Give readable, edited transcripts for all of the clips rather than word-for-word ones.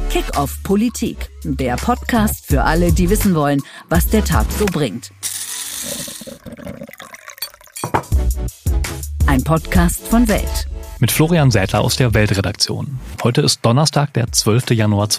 Kick-off Politik, der Podcast für alle, die wissen wollen, was der Tag so bringt. Ein Podcast von Welt. Mit Florian Sätler aus der Weltredaktion. Heute ist Donnerstag, der 12. Januar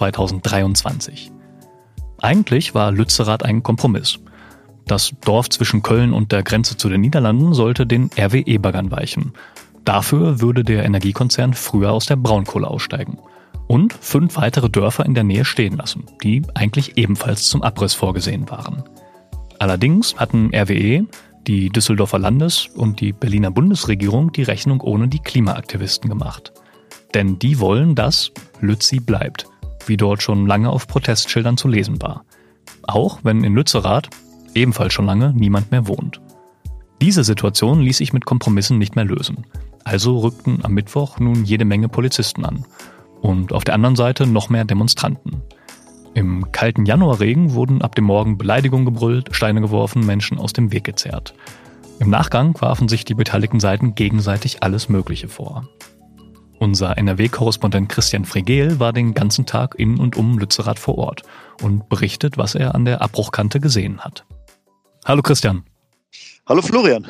2023. Eigentlich war Lützerath ein Kompromiss. Das Dorf zwischen Köln und der Grenze zu den Niederlanden sollte den RWE-Baggern weichen. Dafür würde der Energiekonzern früher aus der Braunkohle aussteigen. Und 5 weitere Dörfer in der Nähe stehen lassen, die eigentlich ebenfalls zum Abriss vorgesehen waren. Allerdings hatten RWE, die Düsseldorfer Landes- und die Berliner Bundesregierung die Rechnung ohne die Klimaaktivisten gemacht. Denn die wollen, dass Lützi bleibt, wie dort schon lange auf Protestschildern zu lesen war. Auch wenn in Lützerath ebenfalls schon lange niemand mehr wohnt. Diese Situation ließ sich mit Kompromissen nicht mehr lösen. Also rückten am Mittwoch nun jede Menge Polizisten an. Und auf der anderen Seite noch mehr Demonstranten. Im kalten Januarregen wurden ab dem Morgen Beleidigungen gebrüllt, Steine geworfen, Menschen aus dem Weg gezerrt. Im Nachgang warfen sich die beteiligten Seiten gegenseitig alles Mögliche vor. Unser NRW-Korrespondent Christian Fregel war den ganzen Tag in und um Lützerath vor Ort und berichtet, was er an der Abbruchkante gesehen hat. Hallo Christian. Hallo Florian.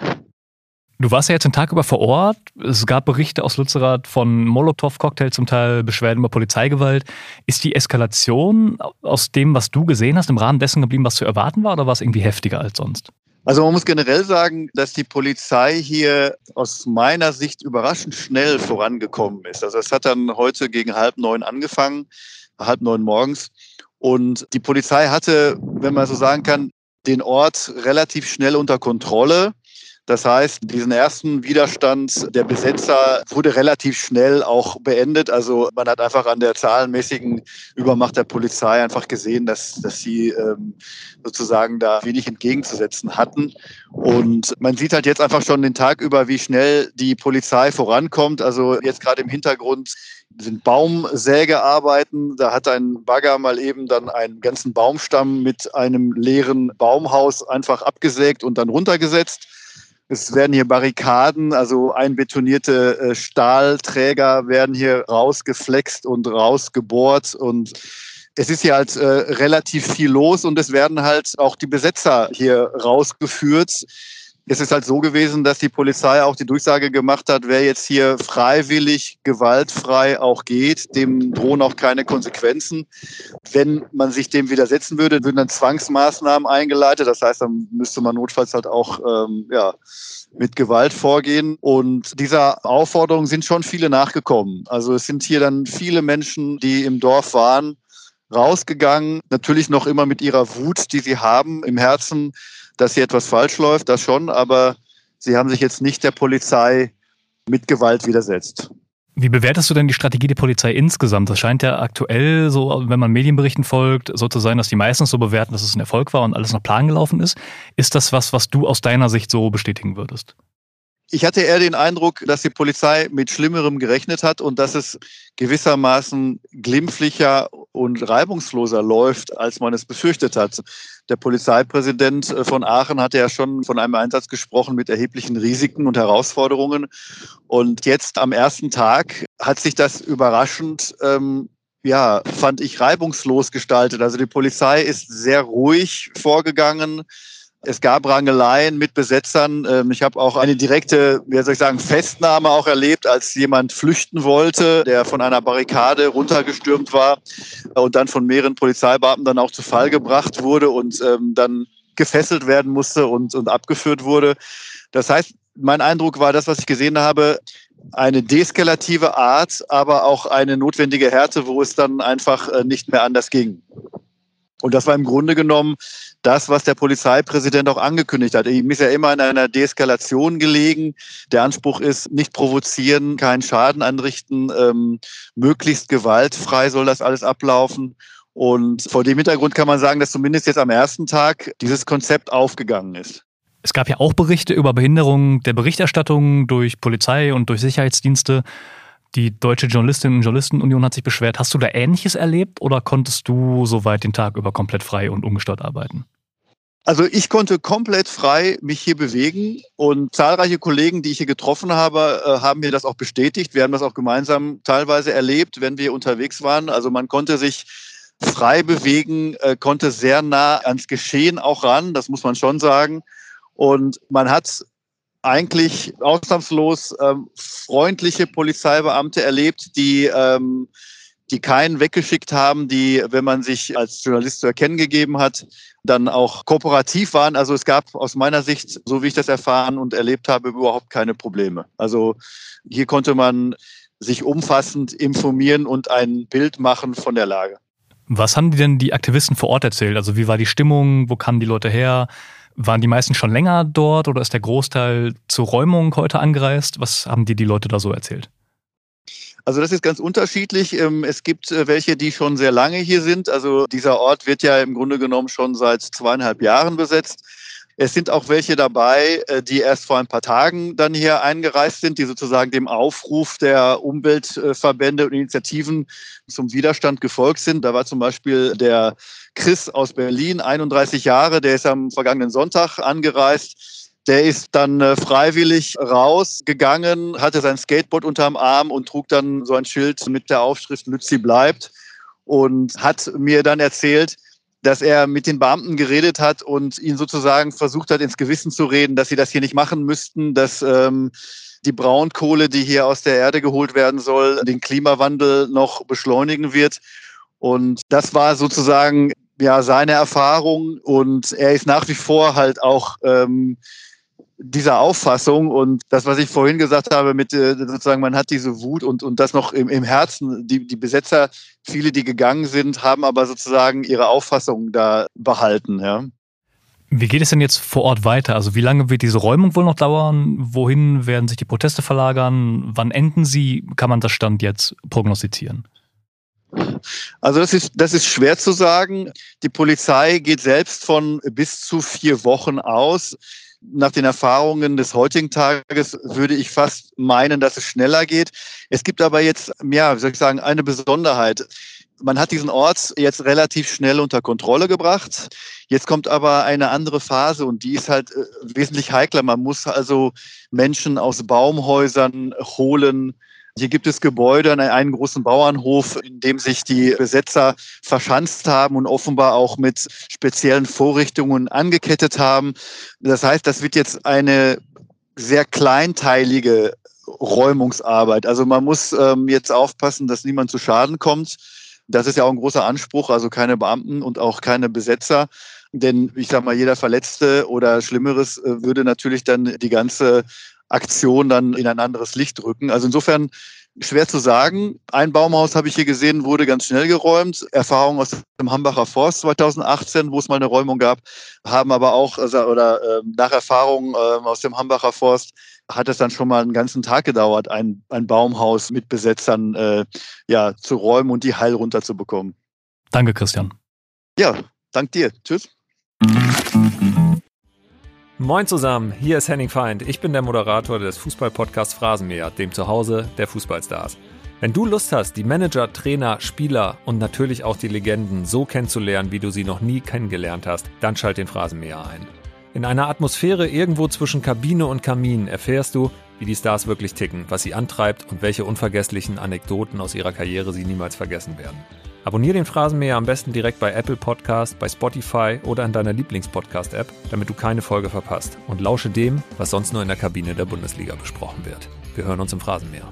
Du warst ja jetzt den Tag über vor Ort. Es gab Berichte aus Lützerath von Molotow-Cocktails, zum Teil Beschwerden über Polizeigewalt. Ist die Eskalation aus dem, was du gesehen hast, im Rahmen dessen geblieben, was zu erwarten war, oder war es irgendwie heftiger als sonst? Also man muss generell sagen, dass die Polizei hier aus meiner Sicht überraschend schnell vorangekommen ist. Also es hat dann heute gegen 8:30 angefangen, 8:30 morgens. Und die Polizei hatte, wenn man so sagen kann, den Ort relativ schnell unter Kontrolle. Das heißt, diesen ersten Widerstand der Besetzer wurde relativ schnell auch beendet. Also man hat einfach an der zahlenmäßigen Übermacht der Polizei einfach gesehen, dass sie sozusagen da wenig entgegenzusetzen hatten. Und man sieht halt jetzt einfach schon den Tag über, wie schnell die Polizei vorankommt. Also jetzt gerade im Hintergrund sind Baumsägearbeiten. Da hat ein Bagger mal eben dann einen ganzen Baumstamm mit einem leeren Baumhaus einfach abgesägt und dann runtergesetzt. Es werden hier Barrikaden, also einbetonierte Stahlträger werden hier rausgeflext und rausgebohrt und es ist hier halt relativ viel los und es werden halt auch die Besetzer hier rausgeführt. Es ist halt so gewesen, dass die Polizei auch die Durchsage gemacht hat, wer jetzt hier freiwillig, gewaltfrei auch geht, dem drohen auch keine Konsequenzen. Wenn man sich dem widersetzen würde, würden dann Zwangsmaßnahmen eingeleitet. Das heißt, dann müsste man notfalls halt auch mit Gewalt vorgehen. Und dieser Aufforderung sind schon viele nachgekommen. Also es sind hier dann viele Menschen, die im Dorf waren, rausgegangen. Natürlich noch immer mit ihrer Wut, die sie haben im Herzen, dass hier etwas falsch läuft, das schon, aber sie haben sich jetzt nicht der Polizei mit Gewalt widersetzt. Wie bewertest du denn die Strategie der Polizei insgesamt? Das scheint ja aktuell so, wenn man Medienberichten folgt, so zu sein, dass die meistens so bewerten, dass es ein Erfolg war und alles nach Plan gelaufen ist. Ist das was du aus deiner Sicht so bestätigen würdest? Ich hatte eher den Eindruck, dass die Polizei mit Schlimmerem gerechnet hat und dass es gewissermaßen glimpflicher und reibungsloser läuft, als man es befürchtet hat. Der Polizeipräsident von Aachen hatte ja schon von einem Einsatz gesprochen mit erheblichen Risiken und Herausforderungen. Und jetzt am ersten Tag hat sich das überraschend, fand ich, reibungslos gestaltet. Also die Polizei ist sehr ruhig vorgegangen. Es gab Rangeleien mit Besetzern. Ich habe auch eine direkte, Festnahme auch erlebt, als jemand flüchten wollte, der von einer Barrikade runtergestürmt war und dann von mehreren Polizeibeamten dann auch zu Fall gebracht wurde und dann gefesselt werden musste und abgeführt wurde. Das heißt, mein Eindruck war das, was ich gesehen habe, eine deeskalative Art, aber auch eine notwendige Härte, wo es dann einfach nicht mehr anders ging. Und das war im Grunde genommen das, was der Polizeipräsident auch angekündigt hat. Ihm ist ja immer in einer Deeskalation gelegen. Der Anspruch ist, nicht provozieren, keinen Schaden anrichten, möglichst gewaltfrei soll das alles ablaufen. Und vor dem Hintergrund kann man sagen, dass zumindest jetzt am ersten Tag dieses Konzept aufgegangen ist. Es gab ja auch Berichte über Behinderung der Berichterstattung durch Polizei und durch Sicherheitsdienste. Die Deutsche Journalistinnen- und Journalistenunion hat sich beschwert. Hast du da Ähnliches erlebt oder konntest du soweit den Tag über komplett frei und ungestört arbeiten? Also ich konnte komplett frei mich hier bewegen und zahlreiche Kollegen, die ich hier getroffen habe, haben mir das auch bestätigt. Wir haben das auch gemeinsam teilweise erlebt, wenn wir unterwegs waren. Also man konnte sich frei bewegen, konnte sehr nah ans Geschehen auch ran, das muss man schon sagen. Und man hat eigentlich ausnahmslos freundliche Polizeibeamte erlebt, die keinen weggeschickt haben, die, wenn man sich als Journalist zu erkennen gegeben hat, dann auch kooperativ waren. Also es gab aus meiner Sicht, so wie ich das erfahren und erlebt habe, überhaupt keine Probleme. Also hier konnte man sich umfassend informieren und ein Bild machen von der Lage. Was haben die Aktivisten vor Ort erzählt? Also wie war die Stimmung? Wo kamen die Leute her? Waren die meisten schon länger dort oder ist der Großteil zur Räumung heute angereist? Was haben die Leute da so erzählt? Also das ist ganz unterschiedlich. Es gibt welche, die schon sehr lange hier sind. Also dieser Ort wird ja im Grunde genommen schon seit 2,5 Jahren besetzt. Es sind auch welche dabei, die erst vor ein paar Tagen dann hier eingereist sind, die sozusagen dem Aufruf der Umweltverbände und Initiativen zum Widerstand gefolgt sind. Da war zum Beispiel der Chris aus Berlin, 31 Jahre, der ist am vergangenen Sonntag angereist. Der ist dann freiwillig rausgegangen, hatte sein Skateboard unterm Arm und trug dann so ein Schild mit der Aufschrift Lützi bleibt und hat mir dann erzählt, dass er mit den Beamten geredet hat und ihnen sozusagen versucht hat, ins Gewissen zu reden, dass sie das hier nicht machen müssten, dass die Braunkohle, die hier aus der Erde geholt werden soll, den Klimawandel noch beschleunigen wird. Und das war sozusagen ja seine Erfahrung und er ist nach wie vor halt auch dieser Auffassung und das, was ich vorhin gesagt habe, mit sozusagen, man hat diese Wut und das noch im Herzen. Die Besetzer, viele, die gegangen sind, haben aber sozusagen ihre Auffassung da behalten. Ja. Wie geht es denn jetzt vor Ort weiter? Also wie lange wird diese Räumung wohl noch dauern? Wohin werden sich die Proteste verlagern? Wann enden sie? Kann man das Stand jetzt prognostizieren? Also das ist schwer zu sagen. Die Polizei geht selbst von bis zu 4 Wochen aus. Nach den Erfahrungen des heutigen Tages würde ich fast meinen, dass es schneller geht. Es gibt aber jetzt, ja, wie soll ich sagen, eine Besonderheit. Man hat diesen Ort jetzt relativ schnell unter Kontrolle gebracht. Jetzt kommt aber eine andere Phase und die ist halt wesentlich heikler. Man muss also Menschen aus Baumhäusern holen. Hier gibt es Gebäude, einen großen Bauernhof, in dem sich die Besetzer verschanzt haben und offenbar auch mit speziellen Vorrichtungen angekettet haben. Das heißt, das wird jetzt eine sehr kleinteilige Räumungsarbeit. Also man muss jetzt aufpassen, dass niemand zu Schaden kommt. Das ist ja auch ein großer Anspruch, also keine Beamten und auch keine Besetzer. Denn ich sag mal, jeder Verletzte oder Schlimmeres würde natürlich dann die ganze Aktion dann in ein anderes Licht rücken. Also insofern schwer zu sagen. Ein Baumhaus habe ich hier gesehen, wurde ganz schnell geräumt. Erfahrungen aus dem Hambacher Forst 2018, wo es mal eine Räumung gab, haben aber auch, nach Erfahrungen aus dem Hambacher Forst, hat es dann schon mal einen ganzen Tag gedauert, ein Baumhaus mit Besetzern zu räumen und die heil runterzubekommen. Danke, Christian. Ja, dank dir. Tschüss. Moin zusammen, hier ist Henning Feind. Ich bin der Moderator des Fußball-Podcasts Phrasenmäher, dem Zuhause der Fußballstars. Wenn du Lust hast, die Manager, Trainer, Spieler und natürlich auch die Legenden so kennenzulernen, wie du sie noch nie kennengelernt hast, dann schalt den Phrasenmäher ein. In einer Atmosphäre irgendwo zwischen Kabine und Kamin erfährst du, wie die Stars wirklich ticken, was sie antreibt und welche unvergesslichen Anekdoten aus ihrer Karriere sie niemals vergessen werden. Abonnier den Phrasenmäher am besten direkt bei Apple Podcast, bei Spotify oder in deiner Lieblings-Podcast-App, damit du keine Folge verpasst. Und lausche dem, was sonst nur in der Kabine der Bundesliga besprochen wird. Wir hören uns im Phrasenmäher.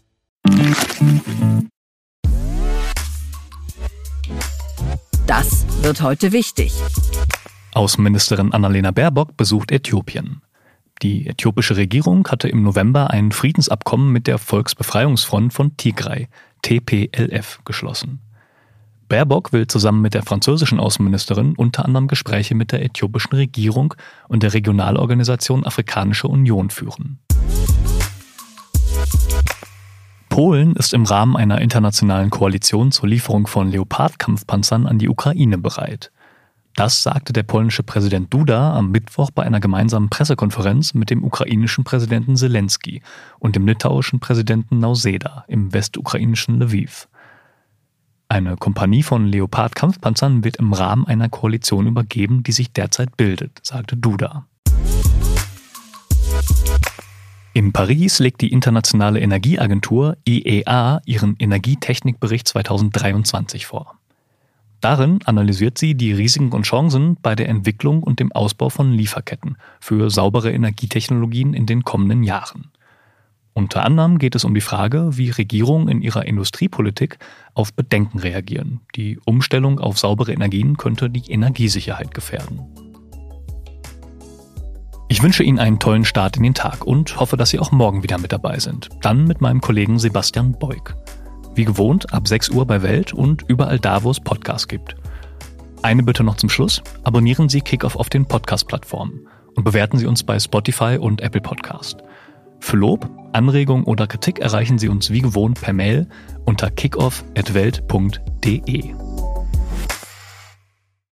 Das wird heute wichtig. Außenministerin Annalena Baerbock besucht Äthiopien. Die äthiopische Regierung hatte im November ein Friedensabkommen mit der Volksbefreiungsfront von Tigray, TPLF, geschlossen. Baerbock will zusammen mit der französischen Außenministerin unter anderem Gespräche mit der äthiopischen Regierung und der Regionalorganisation Afrikanische Union führen. Polen ist im Rahmen einer internationalen Koalition zur Lieferung von Leopard-Kampfpanzern an die Ukraine bereit. Das sagte der polnische Präsident Duda am Mittwoch bei einer gemeinsamen Pressekonferenz mit dem ukrainischen Präsidenten Selenskyj und dem litauischen Präsidenten Nausėda im westukrainischen Lviv. Eine Kompanie von Leopard-Kampfpanzern wird im Rahmen einer Koalition übergeben, die sich derzeit bildet, sagte Duda. In Paris legt die Internationale Energieagentur IEA ihren Energietechnikbericht 2023 vor. Darin analysiert sie die Risiken und Chancen bei der Entwicklung und dem Ausbau von Lieferketten für saubere Energietechnologien in den kommenden Jahren. Unter anderem geht es um die Frage, wie Regierungen in ihrer Industriepolitik auf Bedenken reagieren. Die Umstellung auf saubere Energien könnte die Energiesicherheit gefährden. Ich wünsche Ihnen einen tollen Start in den Tag und hoffe, dass Sie auch morgen wieder mit dabei sind. Dann mit meinem Kollegen Sebastian Beug. Wie gewohnt ab 6 Uhr bei Welt und überall da, wo es Podcasts gibt. Eine Bitte noch zum Schluss. Abonnieren Sie Kickoff auf den Podcast-Plattformen und bewerten Sie uns bei Spotify und Apple Podcast. Für Lob, Anregungen oder Kritik erreichen Sie uns wie gewohnt per Mail unter kickoff@welt.de.